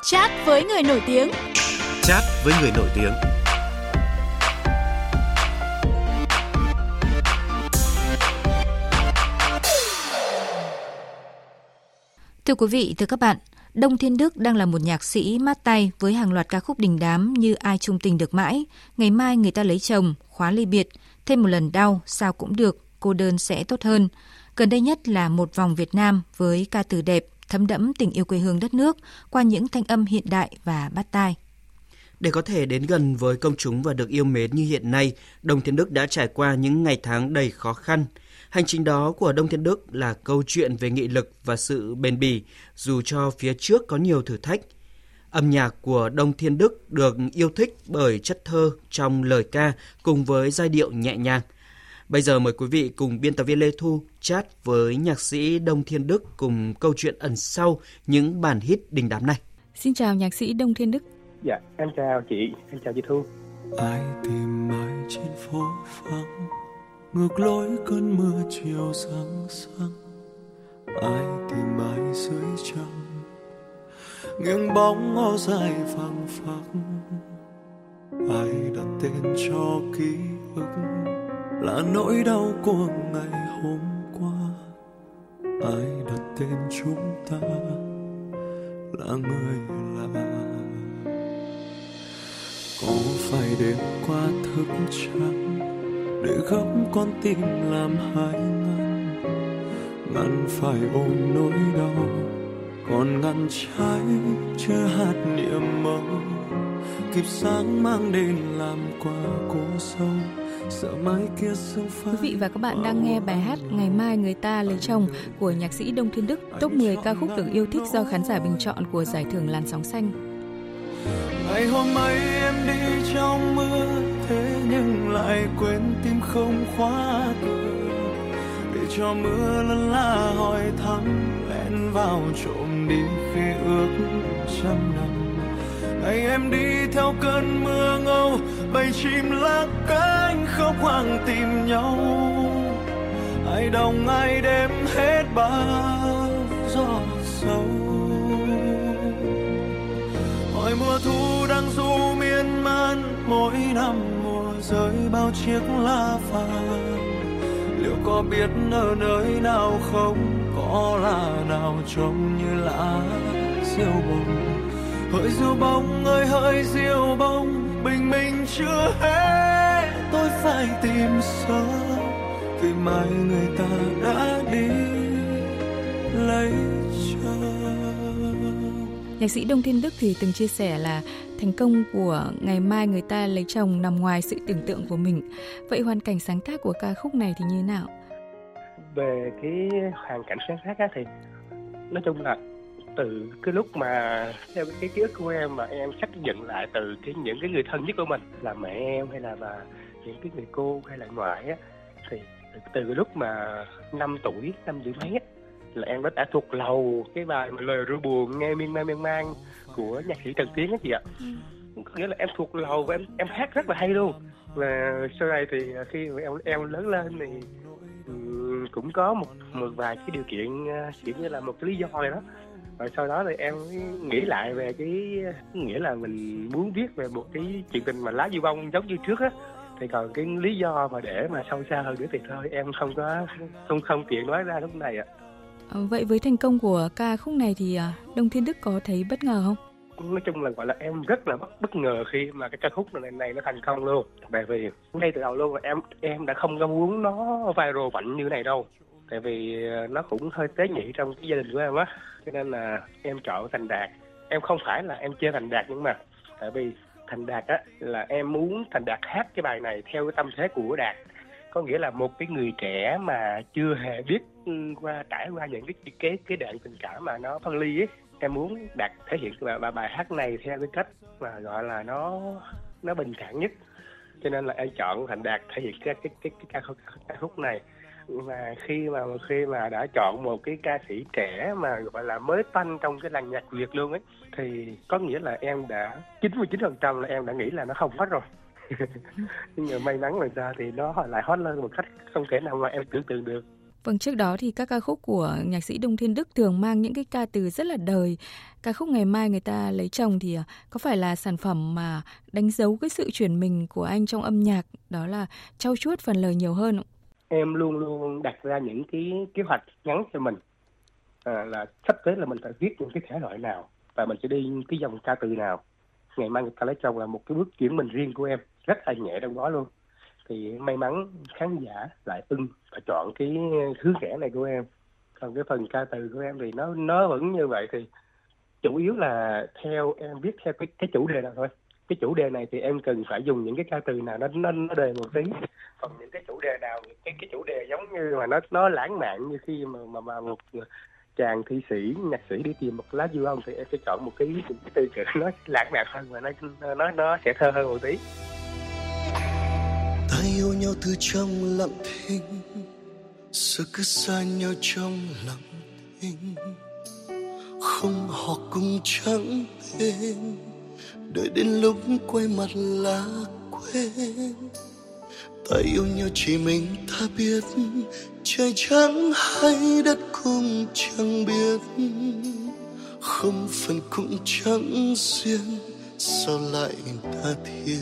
Chat với người nổi tiếng. Chat với người nổi tiếng. Thưa quý vị, thưa các bạn, Đông Thiên Đức đang là một nhạc sĩ mát tay với hàng loạt ca khúc đình đám như Ai chung tình được mãi, Ngày mai người ta lấy chồng, Khóa ly biệt, Thêm một lần đau, Sao cũng được, Cô đơn sẽ tốt hơn. Gần đây nhất là Một vòng Việt Nam với ca từ đẹp, thấm đẫm tình yêu quê hương đất nước qua những thanh âm hiện đại và bắt tai. Để có thể đến gần với công chúng và được yêu mến như hiện nay, Đông Thiên Đức đã trải qua những ngày tháng đầy khó khăn. Hành trình đó của Đông Thiên Đức là câu chuyện về nghị lực và sự bền bỉ, dù cho phía trước có nhiều thử thách. Âm nhạc của Đông Thiên Đức được yêu thích bởi chất thơ trong lời ca cùng với giai điệu nhẹ nhàng. Bây giờ mời quý vị cùng biên tập viên Lê Thu chat với nhạc sĩ Đông Thiên Đức cùng câu chuyện ẩn sau những bản hit đình đám này. Xin chào nhạc sĩ Đông Thiên Đức. Dạ, em chào chị Thu. Ai tìm ai trên phố vắng, ngược lối cơn mưa chiều sáng sáng. Ai tìm ai dưới trăng, nghiêng bóng áo dài phăng phắc. Ai đặt tên cho ký ức là nỗi đau của ngày hôm qua. Ai đặt tên chúng ta là người lạ. Có phải đêm qua thức trắng để gấp con tim làm hai ngăn, ngăn phải ôm nỗi đau, còn ngăn trái chưa hạt niềm mơ, kịp sáng mang đến làm quà cô dâu. Quý vị và các bạn đang nghe bài hát Ngày mai người ta lấy chồng của nhạc sĩ Đông Thiên Đức, top 10 ca khúc được yêu thích do khán giả bình chọn của giải thưởng Làn sóng xanh. Ngày hôm ấy em đi trong mưa, thế nhưng lại quên tim không khóa cửa, để cho mưa lân la hỏi thăm, lén vào trộm đi khê ước trăm năm. Ngày em đi theo cơn mưa ngâu, bầy chim lá cánh khóc hoang tìm nhau. Ai đồng ai đêm hết bao gió sâu. Hỏi mùa thu đang du miên man, mỗi năm mùa rơi bao chiếc lá vàng. Liệu có biết ở nơi nào không, có là nào trông như lá diêu bông. Hỡi diêu bông ơi hỡi diêu bông, bình minh chưa hết tôi phải tìm sớm, vì mai người ta đã đi lấy chồng. Nhạc sĩ Đông Thiên Đức thì từng chia sẻ là thành công của Ngày mai người ta lấy chồng nằm ngoài sự tưởng tượng của mình. Vậy hoàn cảnh sáng tác của ca khúc này thì như thế nào? Về cái hoàn cảnh sáng tác á thì nói chung là từ cái lúc mà theo cái ký ức của em mà em xác nhận lại từ những cái người thân nhất của mình là mẹ em hay là những cái người cô hay là ngoại á, thì từ cái lúc mà 5 tuổi, 5 tuổi mấy á, là em đã thuộc lầu cái bài mà Lời ru buồn nghe miên man của nhạc sĩ Trần Tiến á chị ạ. Có nghĩa là em thuộc lầu và em hát rất là hay luôn. Và sau này thì khi mà em lớn lên thì cũng có một vài cái điều kiện, kiểu như là một cái lý do này đó. Rồi sau đó thì em nghĩ lại về cái nghĩa là mình muốn viết về một cái chuyện tình mà lá diêu bông giống như trước á, thì còn cái lý do mà để mà sâu xa hơn nữa thì thôi em không tiện nói ra lúc này ạ. Vậy với thành công của ca khúc này thì Đông Thiên Đức có thấy bất ngờ không? Nói chung là gọi là em rất là bất ngờ khi mà cái ca khúc này nó thành công luôn. Bởi vì ngay từ đầu luôn là em đã không có muốn nó viral mạnh như này đâu. Tại vì nó cũng hơi tế nhị trong cái gia đình của em á, cho nên là em chọn Thành Đạt. Em không phải là em chê Thành Đạt, nhưng mà tại vì Thành Đạt á là em muốn Thành Đạt hát cái bài này theo cái tâm thế của Đạt. Có nghĩa là một cái người trẻ mà chưa hề biết trải qua những cái đoạn tình cảm mà nó phân ly ấy. Em muốn Đạt thể hiện bài hát này theo cái cách mà gọi là nó bình thản nhất. Cho nên là em chọn Thành Đạt thể hiện cái ca khúc này. Và khi mà đã chọn một cái ca sĩ trẻ mà gọi là mới tanh trong cái làng nhạc Việt luôn ấy, thì có nghĩa là em đã 99% là em đã nghĩ là nó không hot rồi. Nhưng mà may mắn là ra thì nó lại hot lên một cách không thể nào mà em tưởng tượng được. Vâng, trước đó thì các ca khúc của nhạc sĩ Đông Thiên Đức thường mang những cái ca từ rất là đời. Ca khúc Ngày Mai Người Ta Lấy Chồng thì có phải là sản phẩm mà đánh dấu cái sự chuyển mình của anh trong âm nhạc, đó là trau chuốt phần lời nhiều hơn không? Em luôn luôn đặt ra những cái kế hoạch ngắn cho mình, là sắp tới là mình phải viết những cái thể loại nào và mình sẽ đi cái dòng ca từ nào. Ngày Mai Người Ta Lấy Chồng là một cái bước chuyển mình riêng của em, rất là nhẹ trong đó luôn. Thì may mắn khán giả lại ưng và chọn cái thứ rẽ này của em. Còn cái phần ca từ của em thì nó vẫn như vậy, thì chủ yếu là theo em viết theo cái chủ đề nào thôi. Cái chủ đề này thì em cần phải dùng những cái ca từ nào nó đời một tí. Còn những cái chủ đề nào, cái chủ đề giống như mà nó lãng mạn, như khi mà một chàng thi sĩ, nhạc sĩ đi tìm một lá dư ông, thì em sẽ chọn một cái từ ngữ nó lãng mạn hơn và nó sẽ thơ hơn một tí. Ta yêu nhau từ trong lặng thinh, giờ cứ xa nhau trong lặng thinh, không họ cũng chẳng tên, đợi đến lúc quay mặt là quên. Ta yêu nhau chỉ mình ta biết, trời trắng hay đất cũng chẳng biết, không phần cũng chẳng duyên, sao lại tha thiết.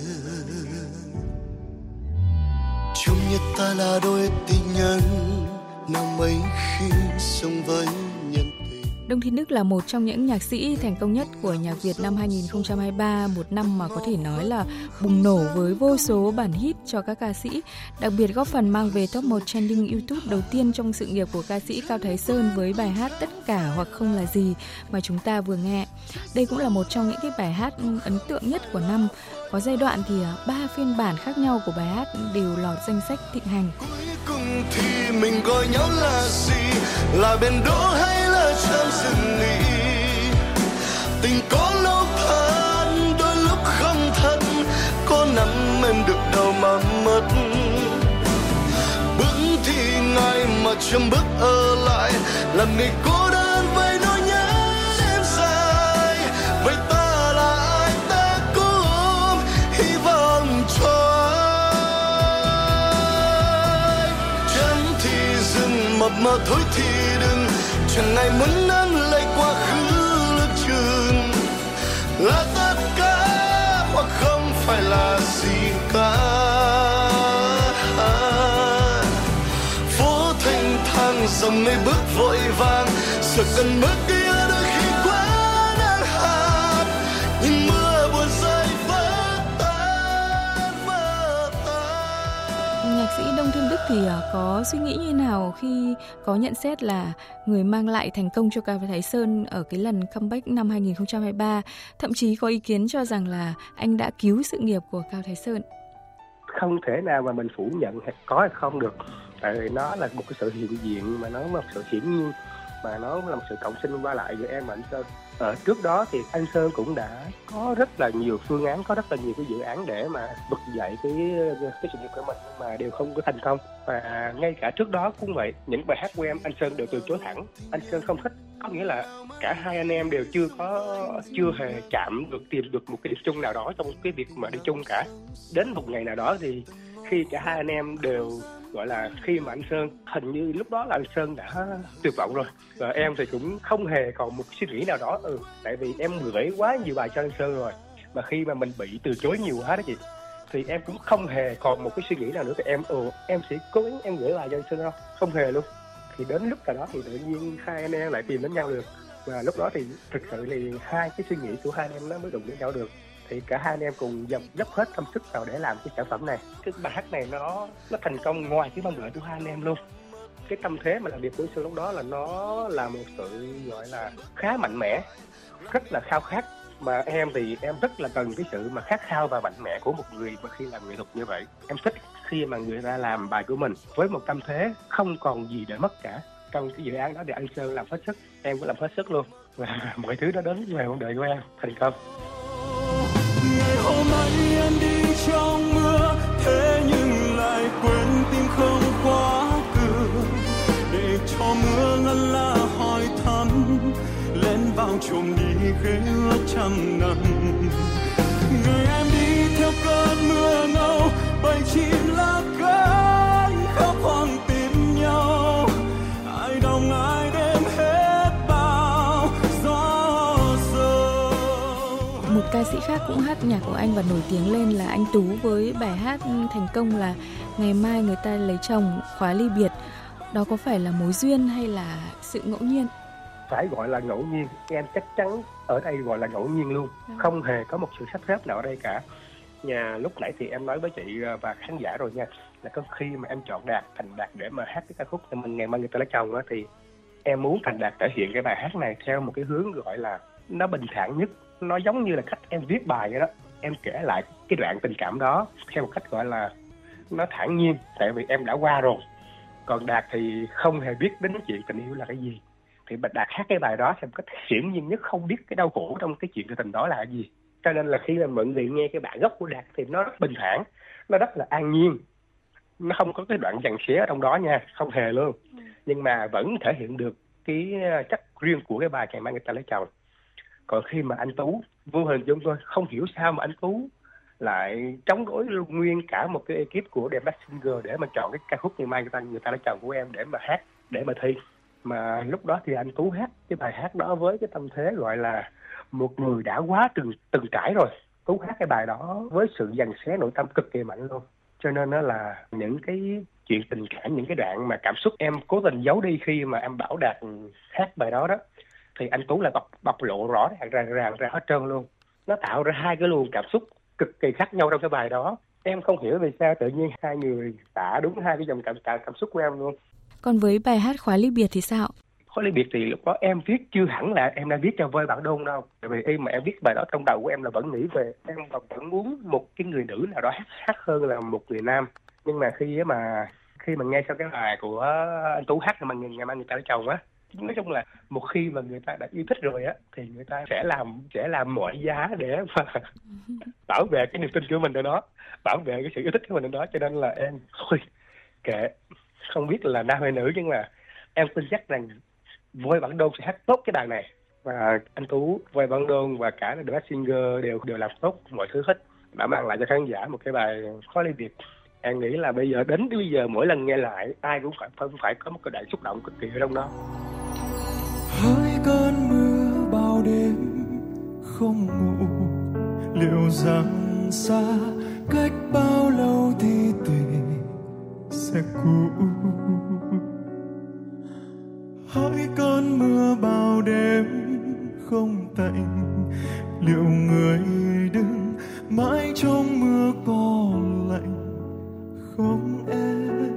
Chung nhất ta là đôi tình nhân, nào mấy khi sống với nhân tình. Đông Thiên Đức là một trong những nhạc sĩ thành công nhất của nhạc Việt năm 2023, một năm mà có thể nói là bùng nổ với vô số bản hit cho các ca sĩ, đặc biệt góp phần mang về top 1 trending YouTube đầu tiên trong sự nghiệp của ca sĩ Cao Thái Sơn với bài hát Tất Cả Hoặc Không Là Gì mà chúng ta vừa nghe. Đây cũng là một trong những cái bài hát ấn tượng nhất của năm. Có giai đoạn thì 3 phiên bản khác nhau của bài hát đều lọt danh sách thịnh hành. Cuối cùng thì mình gọi nhau là gì? Là bên đỗ hay là trong rừng nghỉ? Tình có lúc thật, đôi lúc không thật, có nắm em được đâu mà mất. Bước thì ngày mà chấm bước ở lại, làm người cô đơn với nỗi nhớ đêm dài. Vậy ta là ai, ta cũng hy vọng cho ai. Chân thì dừng, mập mờ thôi thì đừng, chẳng ngày muốn nắng lấy quá khứ lưng chừng. Là tất cả hoặc không phải là gì cả. Phố thanh thang dòng người bước vội vàng, sợ cần bước kia đôi khi quá nắng hạn. Nhưng mưa buồn rơi vỡ tan. Nhạc sĩ Đông Thiên Đức thì có suy nghĩ như nào khi có nhận xét là người mang lại thành công cho Cao Thái Sơn ở cái lần comeback năm 2023, thậm chí có ý kiến cho rằng là anh đã cứu sự nghiệp của Cao Thái Sơn? Không thể nào mà mình phủ nhận hay có hay không được, tại vì nó là một cái sự hiện diện, mà nó là một sự hiển nhiên, mà nó là một sự cộng sinh qua lại giữa em và anh Sơn. Trước đó thì anh Sơn cũng đã có rất là nhiều phương án, có rất là nhiều cái dự án để mà vực dậy cái sự nghiệp của mình, mà đều không có thành công. Và ngay cả trước đó cũng vậy, những bài hát của em anh Sơn đều từ chối thẳng. Anh Sơn không thích, có nghĩa là cả hai anh em đều chưa hề tìm được một cái điểm chung nào đó trong cái việc mà đi chung cả. Đến một ngày nào đó thì khi cả hai anh em đều gọi là, khi mà anh Sơn, hình như lúc đó là anh Sơn đã tuyệt vọng rồi, và em thì cũng không hề còn một suy nghĩ nào đó, tại vì em gửi quá nhiều bài cho anh Sơn rồi, mà khi mà mình bị từ chối nhiều quá đó chị, thì em cũng không hề còn một cái suy nghĩ nào nữa, thì em sẽ cố gắng em gửi bài cho anh Sơn không hề luôn. Thì đến lúc nào đó thì tự nhiên hai anh em lại tìm đến nhau được, và lúc đó thì thực sự thì hai cái suy nghĩ của hai anh em nó mới đụng đến nhau được. Thì cả hai anh em cùng dốc hết tâm sức vào để làm cái sản phẩm này. Cái bài hát này nó thành công ngoài cái mong đợi của hai anh em luôn. Cái tâm thế mà làm việc của Sơn lúc đó là nó là một sự gọi là khá mạnh mẽ, rất là khao khát. Mà em thì em rất là cần cái sự mà khát khao và mạnh mẽ của một người mà khi làm nghệ thuật như vậy. Em thích khi mà người ta làm bài của mình với một tâm thế không còn gì để mất cả. Trong cái dự án đó thì anh Sơn làm hết sức, em cũng làm hết sức luôn, và mọi thứ đó đến về mong đợi của em thành công. Ngày hôm nay em đi trong mưa, thế nhưng lại quên tim không khóa cửa, để cho mưa lân la hỏi thăm, lên vào trộm đi ghế ướt trăm năm. Người em đi theo cơn mưa ngâu, bầy chim lá cánh khóc hoang tìm nhau, khác cũng hát nhạc của anh và nổi tiếng lên là anh Tú với bài hát thành công là Ngày mai người ta lấy chồng, Khóa ly biệt. Đó có phải là mối duyên hay là sự ngẫu nhiên? Phải gọi là ngẫu nhiên, em chắc chắn ở đây gọi là ngẫu nhiên luôn, không hề có một sự sắp xếp nào ở đây cả. Lúc nãy thì em nói với chị và khán giả rồi nha, là có khi mà em chọn Thành Đạt để mà hát cái ca khúc cho mình Ngày mai người ta lấy chồng á, thì em muốn Thành Đạt thể hiện cái bài hát này theo một cái hướng gọi là nó bình thản nhất, nó giống như là cách em viết bài vậy đó. Em kể lại cái đoạn tình cảm đó theo một cách gọi là nó thản nhiên, tại vì em đã qua rồi. Còn Đạt thì không hề biết đến chuyện tình yêu là cái gì, thì Đạt hát cái bài đó theo một cách hiển nhiên nhất, không biết cái đau khổ trong cái chuyện tình đó là gì. Cho nên là khi mà mọi người nghe cái bản gốc của Đạt thì nó rất bình thản, nó rất là an nhiên, nó không có cái đoạn giằng xé ở trong đó nha, không hề luôn. Nhưng mà vẫn thể hiện được cái chất riêng của cái bài Ngày mai người ta lấy chồng. Còn khi mà anh Tú vô hình chung tôi không hiểu sao mà anh Tú lại chống đối nguyên cả một cái ekip của The Masked Singer để mà chọn cái ca khúc Ngày mai người ta lấy chồng của em để mà hát, để mà thi. Mà lúc đó thì anh Tú hát cái bài hát đó với cái tâm thế gọi là một người đã quá từng trải rồi. Tú hát cái bài đó với sự giằng xé nội tâm cực kỳ mạnh luôn. Cho nên đó là những cái chuyện tình cảm, những cái đoạn mà cảm xúc em cố tình giấu đi khi mà em bảo Đạt hát bài đó đó, thì anh Tú là bộc lộ rõ ràng ra hết trơn luôn. Nó tạo ra hai cái luồng cảm xúc cực kỳ khác nhau trong cái bài đó. Em không hiểu vì sao tự nhiên hai người tả đúng hai cái dòng cảm xúc của em luôn. Còn với bài hát Khóa ly biệt thì sao? Khóa ly biệt thì lúc đó em viết chưa hẳn là em đang viết cho Vơi Bạn Đôn đâu. Tại vì khi mà em viết bài đó trong đầu của em là vẫn nghĩ về em vẫn muốn một cái người nữ nào đó hát hơn là một người nam. Nhưng mà khi mà nghe sau cái bài của anh Tú hát mà Ngày mai người ta lấy chồng á, nói chung là một khi mà người ta đã yêu thích rồi á thì người ta sẽ làm mọi giá để mà bảo vệ cái niềm tin của mình ở đó, bảo vệ cái sự yêu thích của mình ở đó. Cho nên là em thôi kệ, không biết là nam hay nữ, nhưng mà em tin chắc rằng Vơi Bạn Đôn sẽ hát tốt cái bài này, và anh Tú, Vơi Bạn Đôn và cả The Masked Singer đều làm tốt mọi thứ hết, đã mang lại cho khán giả một cái bài Khóa ly biệt. Em nghĩ là bây giờ mỗi lần nghe lại ai cũng phải có một cái đoạn xúc động cực kỳ ở trong đó. Hỡi cơn mưa bao đêm không ngủ, liệu rằng xa cách bao lâu thì tình sẽ cũ. Hỡi cơn mưa bao đêm không tạnh, liệu người đứng mãi trong mưa có lạnh không em?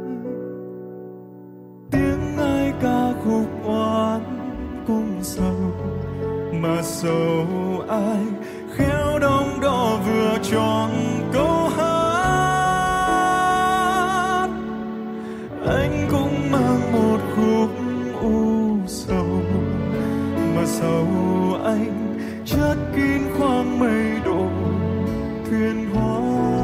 Tiếng ai ca khúc oán cũng sầu, mà sầu ai khéo đong đo vừa chọn câu hát. Anh cũng mang một khúc u sầu, mà sầu anh chất kín khoang mây đổ thuyền hoa.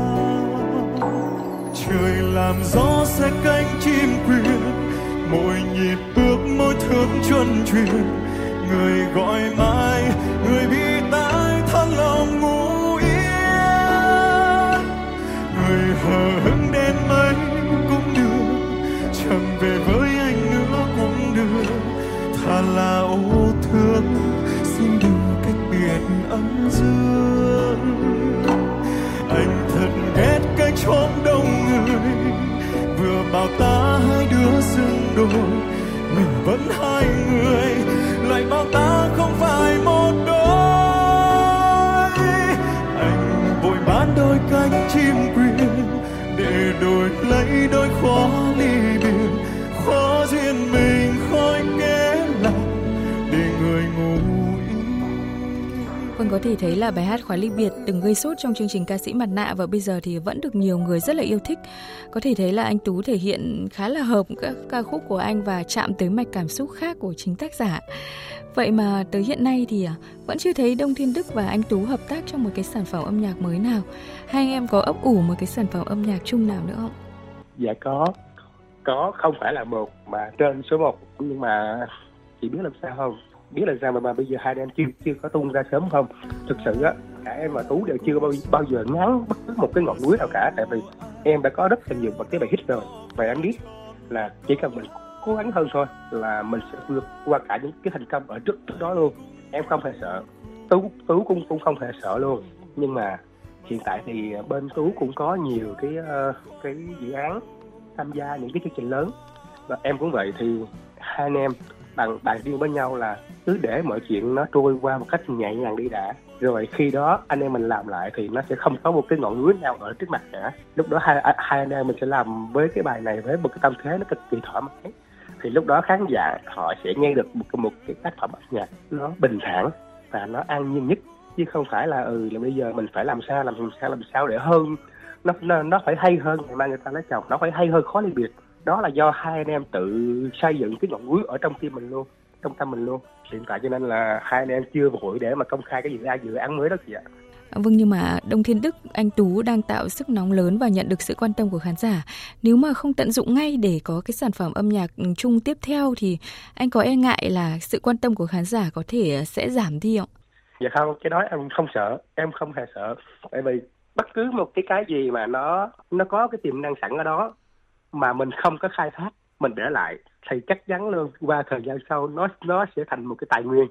Trời làm gió xé cánh chim quyến, mỗi nhịp bước mỗi thước chân truyền. Người gọi mãi, người bị tái thân lòng ngủ yên. Người hờ hững đến mấy cũng được, chẳng về với anh nữa cũng được. Thà là ô thương, xin đừng cách biệt âm dương. Anh thật ghét cái chốn đông người, vừa bảo ta hai đứa xứng đôi, mình vẫn hai người, lại bảo ta không phải một đôi. Anh vội bán đôi cánh chim quyến để đổi lấy đôi khó ly biệt, khó duyên mình khói kể lại để người ngủ. Vâng, có thể thấy là bài hát Khóa ly biệt từng gây sốt trong chương trình Ca sĩ Mặt Nạ và bây giờ thì vẫn được nhiều người rất là yêu thích. Có thể thấy là anh Tú thể hiện khá là hợp các ca khúc của anh và chạm tới mạch cảm xúc khác của chính tác giả. Vậy mà tới hiện nay thì vẫn chưa thấy Đông Thiên Đức và anh Tú hợp tác trong một cái sản phẩm âm nhạc mới nào. Hai anh em có ấp ủ một cái sản phẩm âm nhạc chung nào nữa không? Dạ có, không phải là một mà trên số 1, nhưng mà chị biết làm sao không? Biết là sao mà bây giờ hai anh em chưa có tung ra sớm không? Thực sự á, cả em và Tú đều chưa bao giờ ngắn bất cứ một cái ngọn núi nào cả, tại vì em đã có rất là nhiều cái bài hit rồi, và em biết là chỉ cần mình cố gắng hơn thôi là mình sẽ vượt qua cả những cái thành công ở trước đó luôn. Em không phải sợ, Tú cũng không hề sợ luôn. Nhưng mà hiện tại thì bên Tú cũng có nhiều cái dự án tham gia những cái chương trình lớn, và em cũng vậy. Thì hai anh em bàn riêng với nhau là cứ để mọi chuyện nó trôi qua một cách nhẹ nhàng đi đã, rồi khi đó anh em mình làm lại thì nó sẽ không có một cái ngọn núi nào ở trước mặt cả. Lúc đó hai anh em mình sẽ làm với cái bài này với một cái tâm thế nó cực kỳ thoải mái, thì lúc đó khán giả họ sẽ nghe được một cái tác phẩm âm nhạc nó bình thản và nó an nhiên nhất, chứ không phải là là bây giờ mình phải làm sao để hơn nó phải hay hơn Ngày Mai Người Ta Lấy Chồng, nó phải hay hơn Khó Ly Biệt. Đó là do hai anh em tự xây dựng cái ngọn núi ở trong tim mình luôn, trong tâm mình luôn. Hiện tại cho nên là hai anh em chưa vội để mà công khai cái dự án mới đó chị ạ. Vâng, nhưng mà Đông Thiên Đức, anh Tú đang tạo sức nóng lớn và nhận được sự quan tâm của khán giả. Nếu mà không tận dụng ngay để có cái sản phẩm âm nhạc chung tiếp theo thì anh có e ngại là sự quan tâm của khán giả có thể sẽ giảm đi không? Dạ không, cái đó em không sợ, em không hề sợ. Bởi vì bất cứ một cái gì mà nó có cái tiềm năng sẵn ở đó mà mình không có khai thác, mình để lại thì chắc chắn luôn qua thời gian sau nó sẽ thành một cái tài nguyên.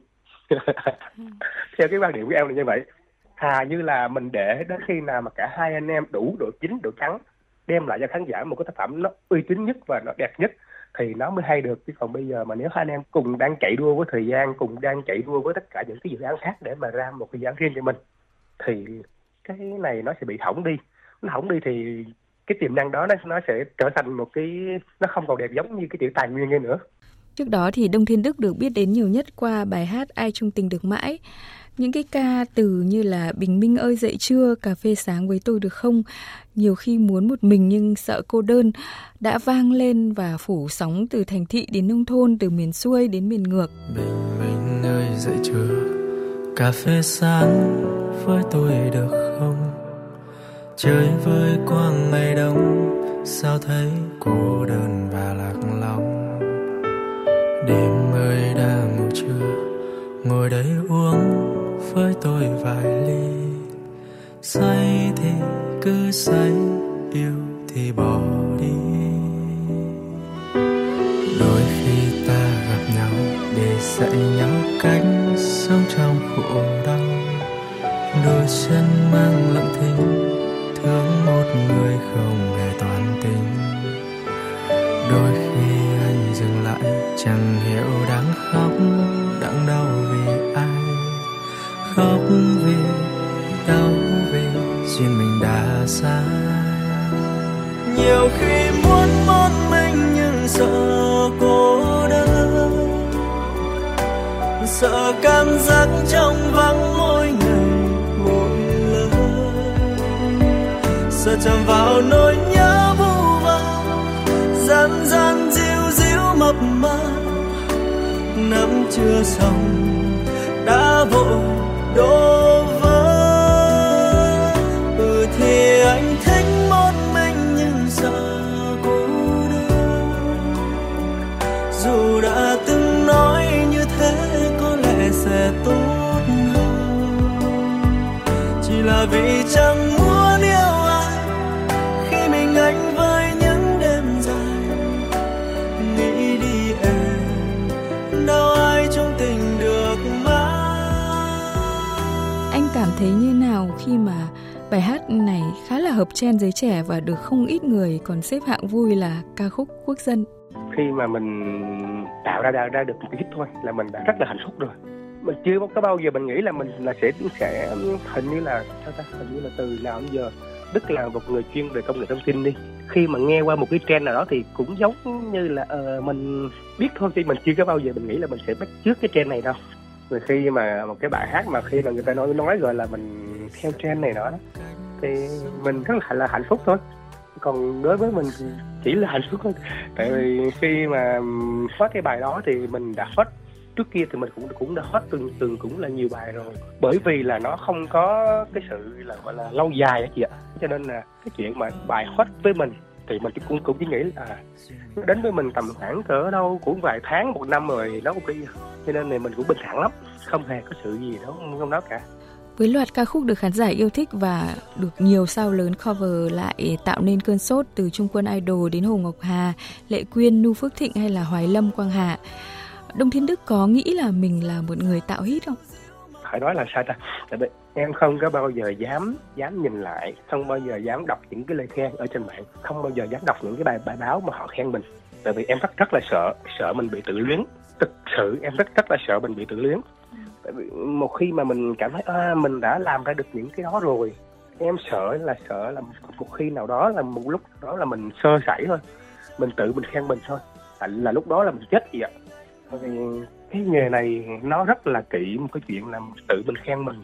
Theo cái quan điểm của em là như vậy. Thà như là mình để đến khi nào mà cả hai anh em đủ độ chín, độ trắng, đem lại cho khán giả một cái tác phẩm nó uy tín nhất và nó đẹp nhất thì nó mới hay được. Chứ còn bây giờ mà nếu hai anh em cùng đang chạy đua với thời gian, cùng đang chạy đua với tất cả những cái dự án khác để mà ra một cái dự án riêng cho mình, thì cái này nó sẽ bị hỏng đi. Nó hỏng đi thì cái tiềm năng đó nó sẽ trở thành một cái, nó không còn đẹp giống như cái chữ tài nguyên kia nữa. Trước đó thì Đông Thiên Đức được biết đến nhiều nhất qua bài hát Ai Chung Tình Được Mãi. Những cái ca từ như là Bình Minh ơi dậy trưa, Cà phê sáng với tôi được không, Nhiều khi muốn một mình nhưng sợ cô đơn đã vang lên và phủ sóng từ thành thị đến nông thôn, từ miền xuôi đến miền ngược. Bình minh ơi dậy trưa, cà phê sáng với tôi được không? Chơi với quang ngày đông, sao thấy cô đơn và lạc lõng. Đêm ơi đã ngủ chưa, ngồi đây uống với tôi vài ly. Say thì cứ say, yêu thì bỏ đi. Đôi khi ta gặp nhau để dạy nhau cách sống trong khổ đau. Đôi chân mang lặng thinh, thương một người không hề toan tính. Đôi khi anh dừng lại, chẳng hiểu đang khóc, đang đau vì ai. Khóc vì đau vì duyên mình đã xa. Nhiều khi muốn một mình nhưng sợ cô đơn, sợ cảm giác trong vắng mỗi ngày mỗi lời, sợ chạm vào nỗi nhớ vu vơ, gian gian díu díu mập mờ. Nắm chưa xong đã vội đổ vỡ. Thì anh thích một mình nhưng sợ cô đơn. Dù đã từng nói như thế có lẽ sẽ tốt hơn, chỉ là vì chẳng muốn yêu ai khi mình anh với những đêm dài. Nghĩ đi em, đâu ai trong tình được mãi. Anh cảm thấy như nào khi mà bài hát này khá là hợp trend giới trẻ và được không ít người còn xếp hạng vui là ca khúc quốc dân? Khi mà mình tạo ra được một cái hit thôi là mình đã rất là hạnh phúc rồi. Mình chưa có bao giờ mình nghĩ là mình sẽ hình như là từ nào đến giờ Đức là một người chuyên về công nghệ thông tin đi. Khi mà nghe qua một cái trend nào đó thì cũng giống như là mình biết thôi, chứ mình chưa có bao giờ mình nghĩ là mình sẽ bắt chước cái trend này đâu. Rồi khi mà một cái bài hát mà khi mà người ta nói rồi là mình theo trend này đó thì mình rất là hạnh phúc thôi. Còn đối với mình thì chỉ là hạnh phúc thôi. Tại vì khi mà phát cái bài đó thì mình đã hot. Trước kia thì mình cũng đã hot từng cũng là nhiều bài rồi. Bởi vì là nó không có cái sự là gọi là lâu dài á chị ạ. Cho nên là cái chuyện mà bài hot với mình thì mình cũng chỉ nghĩ là nó đến với mình tầm khoảng cỡ đâu cũng vài tháng, một năm rồi nó cũng đi. Cho nên là mình cũng bình thản lắm, không hề có sự gì đó trong đó cả. Với loạt ca khúc được khán giả yêu thích và được nhiều sao lớn cover lại tạo nên cơn sốt từ Trung Quân Idol đến Hồ Ngọc Hà, Lệ Quyên, Nu Phước Thịnh hay là Hoài Lâm, Quang Hà, Đông Thiên Đức có nghĩ là mình là một người tạo hit không? phải nói là sao ta, tại vì em không có bao giờ dám nhìn lại, không bao giờ dám đọc những cái lời khen ở trên mạng, không bao giờ dám đọc những cái bài báo mà họ khen mình, tại vì em rất là sợ mình bị tự luyến. Thực sự em rất là sợ mình bị tự luyến. Tại vì một khi mà mình cảm thấy mình đã làm ra được những cái đó rồi, em sợ là một khi nào đó, là một lúc đó là mình sơ sẩy thôi, mình tự mình khen mình thôi, là lúc đó là mình chết vậy ạ. Vì cái nghề này nó rất là kỹ một cái chuyện là tự mình khen mình,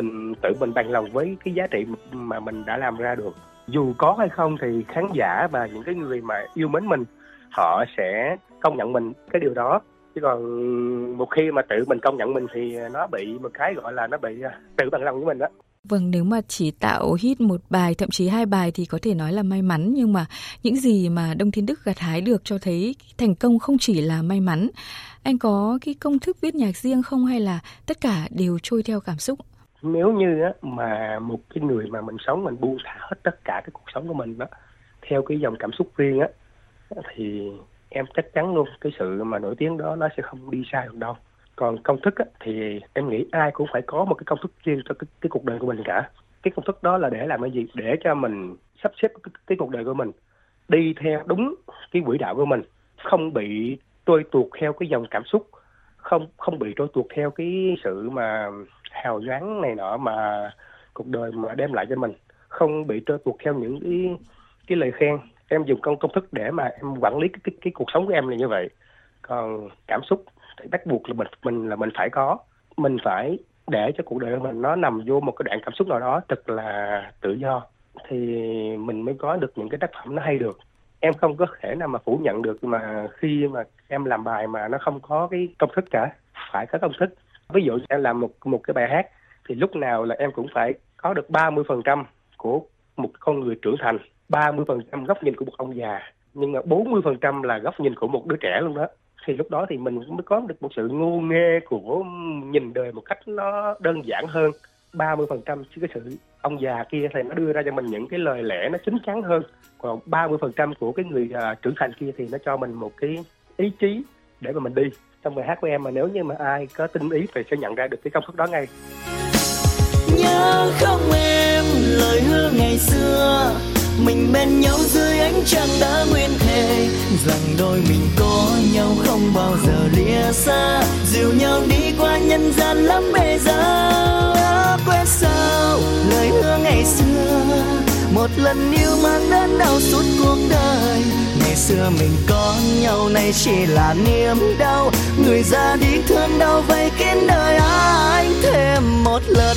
tự mình bằng lòng với cái giá trị mà mình đã làm ra được. Dù có hay không thì khán giả và những cái người mà yêu mến mình, họ sẽ công nhận mình cái điều đó. Chứ còn một khi mà tự mình công nhận mình thì nó bị một cái gọi là nó bị tự bằng lòng với mình đó. Vâng, nếu mà chỉ tạo hit một bài, thậm chí 2 bài thì có thể nói là may mắn. Nhưng mà những gì mà Đông Thiên Đức gặt hái được cho thấy thành công không chỉ là may mắn. Anh có cái công thức viết nhạc riêng không, hay là tất cả đều trôi theo cảm xúc? Nếu như mà một cái người mà mình sống, mình buông thả hết tất cả cái cuộc sống của mình đó, theo cái dòng cảm xúc riêng á, thì em chắc chắn luôn cái sự mà nổi tiếng đó nó sẽ không đi xa được đâu. Còn công thức á, thì em nghĩ ai cũng phải có một cái công thức riêng cho cái cuộc đời của mình cả. Cái công thức đó là để làm cái gì? Để cho mình sắp xếp cái cuộc đời của mình đi theo đúng cái quỹ đạo của mình, không bị trôi tuột theo cái dòng cảm xúc, không bị trôi tuột theo cái sự mà hào nhoáng này nọ mà cuộc đời mà đem lại cho mình, không bị trôi tuột theo những cái lời khen. Em dùng công thức để mà em quản lý cái cuộc sống của em là như vậy. Còn cảm xúc thì bắt buộc là mình phải có, mình phải để cho cuộc đời của mình nó nằm vô một cái đoạn cảm xúc nào đó thật là tự do, thì mình mới có được những cái tác phẩm nó hay được. Em không có thể nào mà phủ nhận được mà khi mà em làm bài mà nó không có cái công thức cả, phải có công thức. Ví dụ em làm một cái bài hát thì lúc nào là em cũng phải có được 30% của một con người trưởng thành, 30% góc nhìn của một ông già, nhưng mà 40% là góc nhìn của một đứa trẻ luôn đó. Thì lúc đó thì mình mới có được một sự ngu nghê của nhìn đời một cách nó đơn giản hơn. 30% chứ cái sự ông già kia thì nó đưa ra cho mình những cái lời lẽ nó chín chắn hơn. Còn 30% của cái người trưởng thành kia thì nó cho mình một cái ý chí để mà mình đi. Trong bài hát của em mà nếu như mà ai có tinh ý thì sẽ nhận ra được cái công thức đó ngay. Nhớ không em lời hứa ngày xưa, mình bên nhau dưới ánh trăng đã nguyên thề rằng đôi mình có nhau không bao giờ lìa xa, dìu nhau đi qua nhân gian lắm bề giá. Quên sao lời hứa ngày xưa, một lần yêu mang đến đau suốt cuộc đời. Ngày xưa mình có nhau nay chỉ là niềm đau, người ra đi thương đau vây kín đời anh thêm một lần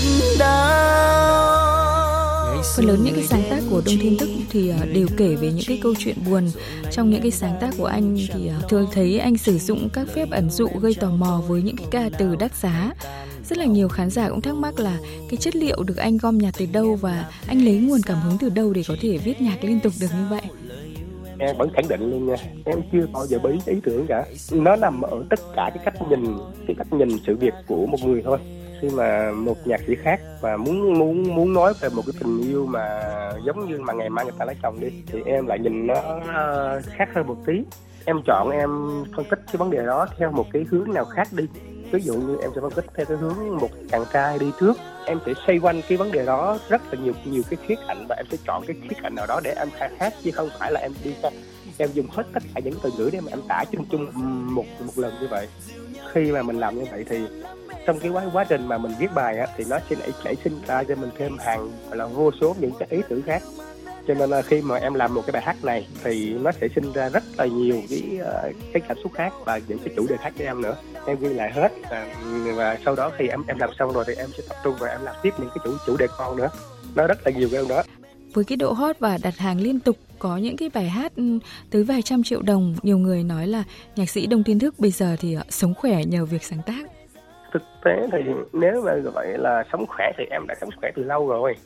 đau. Phần lớn những cái sáng tác của Đông Thiên Đức thì đều kể về những cái câu chuyện buồn. Trong những cái sáng tác của anh thì thường thấy anh sử dụng các phép ẩn dụ gây tò mò với những cái ca từ đắt giá. Rất là nhiều khán giả cũng thắc mắc là cái chất liệu được anh gom nhặt từ đâu và anh lấy nguồn cảm hứng từ đâu để có thể viết nhạc liên tục được như vậy. Em vẫn khẳng định luôn nha, em chưa bao giờ bí ý tưởng cả. Nó nằm ở tất cả cái cách nhìn sự việc của một người thôi. Khi mà một nhạc sĩ khác mà muốn nói về một cái tình yêu mà giống như mà ngày mai người ta lấy chồng đi, thì em lại nhìn nó khác hơn một tí. Em chọn em phân tích cái vấn đề đó theo một cái hướng nào khác đi. Ví dụ như em sẽ phân tích theo cái hướng một chàng trai đi trước, em sẽ xoay quanh cái vấn đề đó rất là nhiều cái khía cạnh, và em sẽ chọn cái khía cạnh nào đó để em khai thác, chứ không phải là em đi ra em dùng hết tất cả những từ ngữ để mà em tả chung một lần như vậy. Khi mà mình làm như vậy thì trong cái quá trình mà mình viết bài á, thì nó sẽ nảy sinh ra cho mình thêm hàng là vô số những cái ý tưởng khác. Cho nên là khi mà em làm một cái bài hát này thì nó sẽ sinh ra rất là nhiều cái cảm xúc khác và những cái chủ đề khác cho em nữa. Em ghi lại hết và sau đó khi em làm xong rồi thì em sẽ tập trung và em làm tiếp những cái chủ đề con nữa. Nó rất là nhiều cái đó. Với cái độ hot và đặt hàng liên tục, có những cái bài hát tới vài trăm triệu đồng, nhiều người nói là nhạc sĩ Đông Thiên Đức bây giờ thì sống khỏe nhờ việc sáng tác. Thực tế thì nếu mà gọi là sống khỏe thì em đã sống khỏe từ lâu rồi.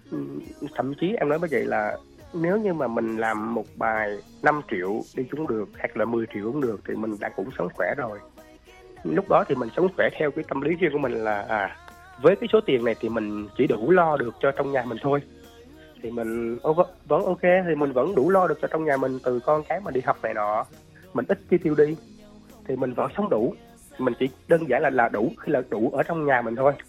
Thậm chí em nói với vậy là nếu như mà mình làm một bài 5 triệu đi cũng được, hoặc là 10 triệu cũng được, thì mình đã cũng sống khỏe rồi. Lúc đó thì mình sống khỏe theo cái tâm lý riêng của mình là với cái số tiền này thì mình chỉ đủ lo được cho trong nhà mình thôi. Thì mình vẫn ok, thì mình vẫn đủ lo được cho trong nhà mình, từ con cái mình đi học này nọ, mình ít chi tiêu đi thì mình vẫn sống đủ. Mình chỉ đơn giản là đủ khi là đủ ở trong nhà mình thôi.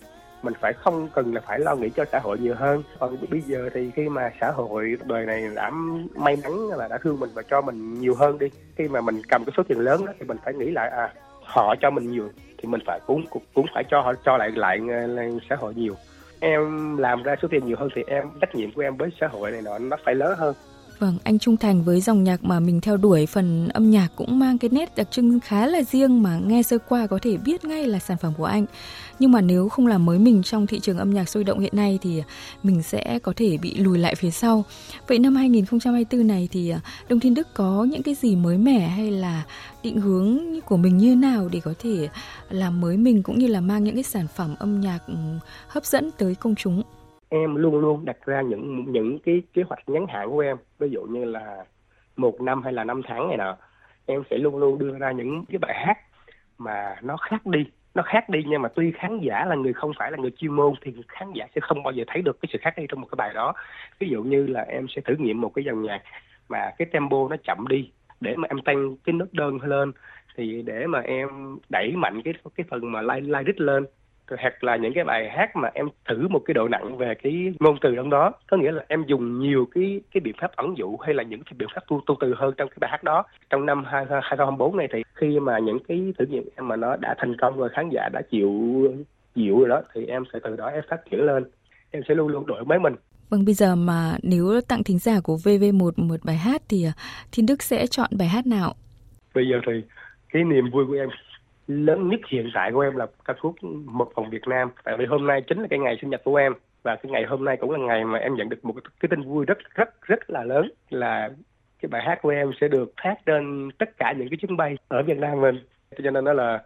Mình phải không cần là phải lo nghĩ cho xã hội nhiều hơn. Còn bây giờ thì khi mà xã hội đời này đã may mắn là đã thương mình và cho mình nhiều hơn đi, khi mà mình cầm cái số tiền lớn đó thì mình phải nghĩ lại họ cho mình nhiều thì mình phải cũng phải cho họ cho lại xã hội nhiều. Em làm ra số tiền nhiều hơn thì trách nhiệm của em với xã hội này nó phải lớn hơn. Vâng, anh trung thành với dòng nhạc mà mình theo đuổi, phần âm nhạc cũng mang cái nét đặc trưng khá là riêng mà nghe sơ qua có thể biết ngay là sản phẩm của anh. Nhưng mà nếu không làm mới mình trong thị trường âm nhạc sôi động hiện nay thì mình sẽ có thể bị lùi lại phía sau. Vậy năm 2024 này thì Đông Thiên Đức có những cái gì mới mẻ hay là định hướng của mình như nào để có thể làm mới mình cũng như là mang những cái sản phẩm âm nhạc hấp dẫn tới công chúng? Em luôn luôn đặt ra những cái kế hoạch ngắn hạn của em, ví dụ như là 1 năm hay là 5 tháng này nọ. Em sẽ luôn luôn đưa ra những cái bài hát mà nó khác đi nhưng mà tuy khán giả là người không phải là người chuyên môn thì khán giả sẽ không bao giờ thấy được cái sự khác đi trong một cái bài đó. Ví dụ như là em sẽ thử nghiệm một cái dòng nhạc mà cái tempo nó chậm đi để mà em tăng cái nốt đơn lên, thì để mà em đẩy mạnh cái phần mà lyric lên. Hoặc là những cái bài hát mà em thử một cái độ nặng về cái ngôn từ trong đó, có nghĩa là em dùng nhiều cái biện pháp ẩn dụ hay là những cái biện pháp tu từ hơn trong cái bài hát đó. Trong năm 2024 này thì khi mà những cái thử nghiệm em mà nó đã thành công rồi, khán giả đã chịu rồi đó, thì em sẽ từ đó em phát triển lên, em sẽ luôn luôn đổi mới mình. Vâng, bây giờ mà nếu tặng thính giả của VV1 một bài hát thì Thiên Đức sẽ chọn bài hát nào? Bây giờ thì cái niềm vui của em lớn nhất hiện tại của em là ca khúc Một Vòng Việt Nam. Tại vì hôm nay chính là cái ngày sinh nhật của em, và cái ngày hôm nay cũng là ngày mà em nhận được một cái tin vui rất là lớn, là cái bài hát của em sẽ được phát trên tất cả những cái chuyến bay ở Việt Nam mình. Cho nên đó là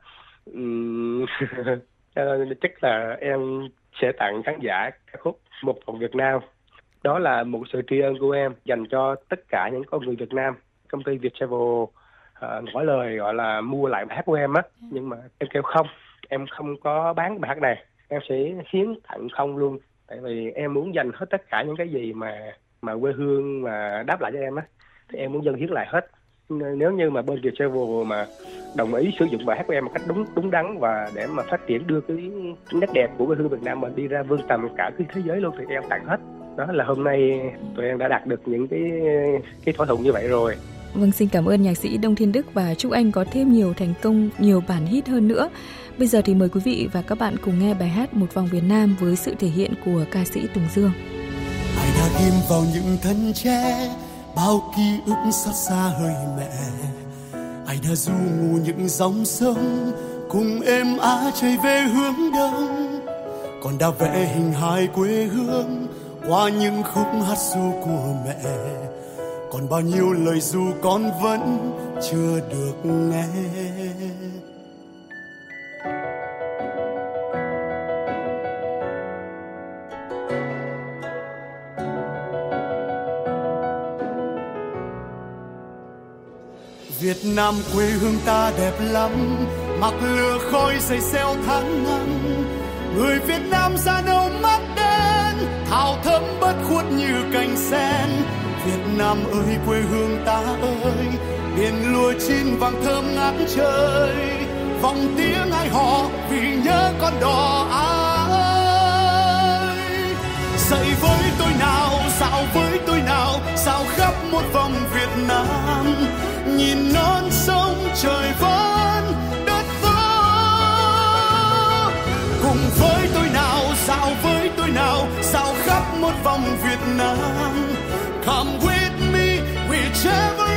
chắc là em sẽ tặng khán giả ca khúc Một Vòng Việt Nam. Đó là một sự tri ân của em dành cho tất cả những con người Việt Nam. Công ty Viettravel ngỏ lời gọi là mua lại bài hát của em á, nhưng mà em kêu không, em không có bán bài hát này, em sẽ hiến tặng không luôn. Tại vì em muốn dành hết tất cả những cái gì mà quê hương mà đáp lại cho em á, thì em muốn dâng hiến lại hết. Nếu như mà bên Viettravel mà đồng ý sử dụng bài hát của em một cách đúng đắn và để mà phát triển đưa cái nét đẹp của quê hương Việt Nam mình đi ra vươn tầm cả cái thế giới luôn, thì em tặng hết. Đó là hôm nay tụi em đã đạt được những cái thỏa thuận như vậy rồi. Vâng, xin cảm ơn nhạc sĩ Đông Thiên Đức và chúc anh có thêm nhiều thành công, nhiều bản hit hơn nữa. Bây giờ thì mời quý vị và các bạn cùng nghe bài hát Một Vòng Việt Nam với sự thể hiện của ca sĩ Tùng Dương. Ai đã ghim vào những thân tre bao ký ức xót xa hơi mẹ, ai đã du ngủ những dòng sông cùng êm ái chạy về hướng đông, còn đã vẽ hình hài quê hương qua những khúc hát ru của mẹ. Còn bao nhiêu lời ru con vẫn chưa được nghe. Việt Nam quê hương ta đẹp lắm, mặc lửa khói dày xeo tháng năm. Người Việt Nam da nâu mắt đen, thảo thơm bất khuất như cành sen. Việt Nam ơi quê hương ta ơi, biển lúa chín vàng thơm ngát trời. Vòng tiếng ai họ vì nhớ con đò ái. Dậy với tôi nào, dạo với tôi nào, dạo khắp một vòng Việt Nam. Nhìn non sông trời vẫn đất vỡ. Cùng với tôi nào, dạo với tôi nào, dạo khắp một vòng Việt Nam. Come with me, whichever